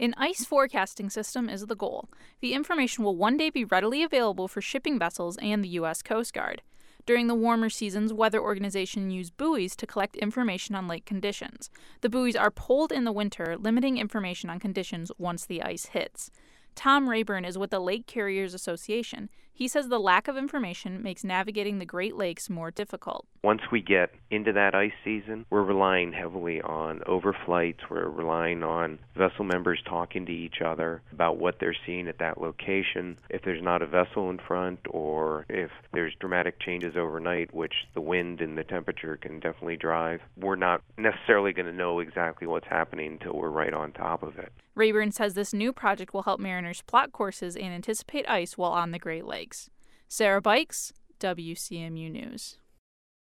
An ice forecasting system is the goal. The information will one day be readily available for shipping vessels and the U.S. Coast Guard. During the warmer seasons, weather organizations use buoys to collect information on lake conditions. The buoys are pulled in the winter, limiting information on conditions once the ice hits. Tom Rayburn is with the Lake Carriers Association. He says the lack of information makes navigating the Great Lakes more difficult. Once we get into that ice season, we're relying heavily on overflights. We're relying on vessel members talking to each other about what they're seeing at that location. If there's not a vessel in front, or if there's dramatic changes overnight, which the wind and the temperature can definitely drive, we're not necessarily going to know exactly what's happening until we're right on top of it. Rayburn says this new project will help mariners plot courses and anticipate ice while on the Great Lakes. Sarah Bikes, WCMU News.